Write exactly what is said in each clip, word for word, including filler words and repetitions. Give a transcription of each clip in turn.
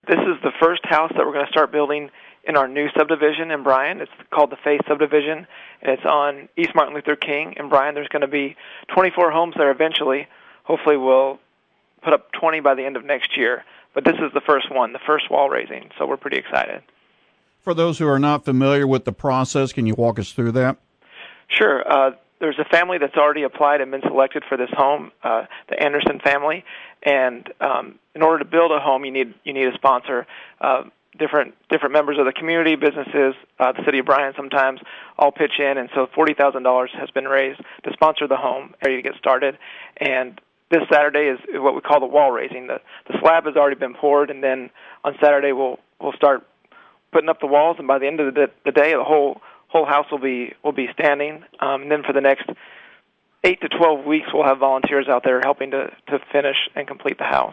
This is the first house that we're going to start building in our new subdivision in Bryan. It's called the Faith Subdivision, and it's on East Martin Luther King in Bryan. There's going to be twenty-four homes there eventually. Hopefully we'll put up twenty by the end of next year. But this is the first one, the first wall raising, so we're pretty excited. For those who are not familiar with the process, can you walk us through that? Sure. Uh, there's a family that's already applied and been selected for this home, uh, the Anderson family. And um, in order to build a home, you need you need a sponsor. Uh, different different members of the community, businesses, uh, the city of Bryan sometimes all pitch in. And so forty thousand dollars has been raised to sponsor the home, ready to get started. And this Saturday is what we call the wall raising. The the slab has already been poured, and then on Saturday we'll we'll start putting up the walls. And by the end of the, the day, the whole whole house will be will be standing. Um, and then for the next eight to twelve weeks, we'll have volunteers out there helping to to finish and complete the house.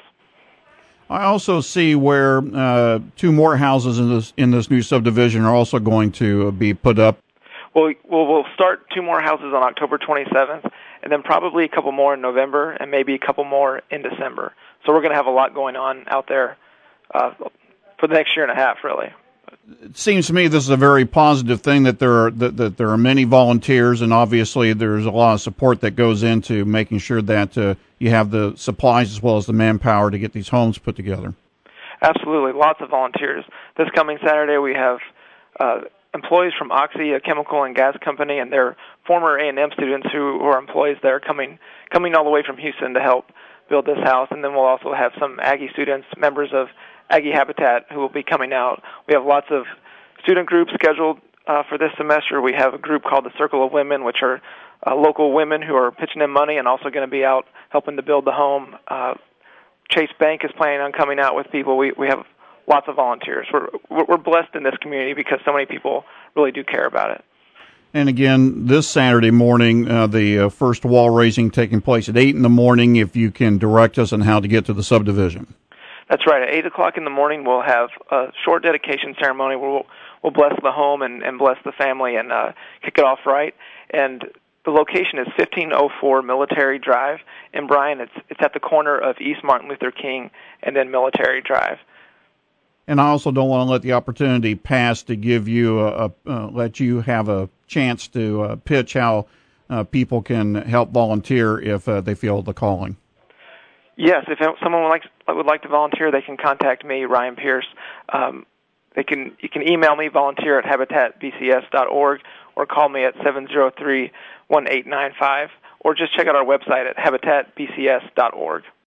I also see where uh, two more houses in this in this new subdivision are also going to be put up. Well, we'll, we'll start two more houses on October twenty-seventh, and then probably a couple more in November, and maybe a couple more in December. So we're going to have a lot going on out there uh, for the next year and a half, really. It seems to me this is a very positive thing that there are that, that there are many volunteers, and obviously there's a lot of support that goes into making sure that uh, you have the supplies as well as the manpower to get these homes put together. Absolutely, lots of volunteers. This coming Saturday we have uh, employees from Oxy, a chemical and gas company, and their former A and M students who, who are employees there coming coming all the way from Houston to help build this house. And then we'll also have some Aggie students, members of Aggie Habitat, who will be coming out. We have lots of student groups scheduled uh, for this semester. We have a group called the Circle of Women, which are uh, local women who are pitching in money and also going to be out helping to build the home. Uh, Chase Bank is planning on coming out with people. We we have lots of volunteers. We're we're blessed in this community because so many people really do care about it. And again, this Saturday morning, uh, the uh, first wall raising taking place at eight in the morning. If you can direct us on how to get to the subdivision. That's right. At eight o'clock in the morning, we'll have a short dedication ceremony where we'll, we'll bless the home and, and bless the family and uh, kick it off right. And the location is fifteen oh four Military Drive in Bryan. It's it's at the corner of East Martin Luther King and then Military Drive. And I also don't want to let the opportunity pass to give you a, a uh, let you have a chance to uh, pitch how uh, people can help volunteer if uh, they feel the calling. Yes, if someone would like would like to volunteer, they can contact me, Ryan Pierce. Um, they can you can email me, volunteer at habitat b c s dot org, or call me at seven zero three, one eight nine five, or just check out our website at habitat b c s dot org.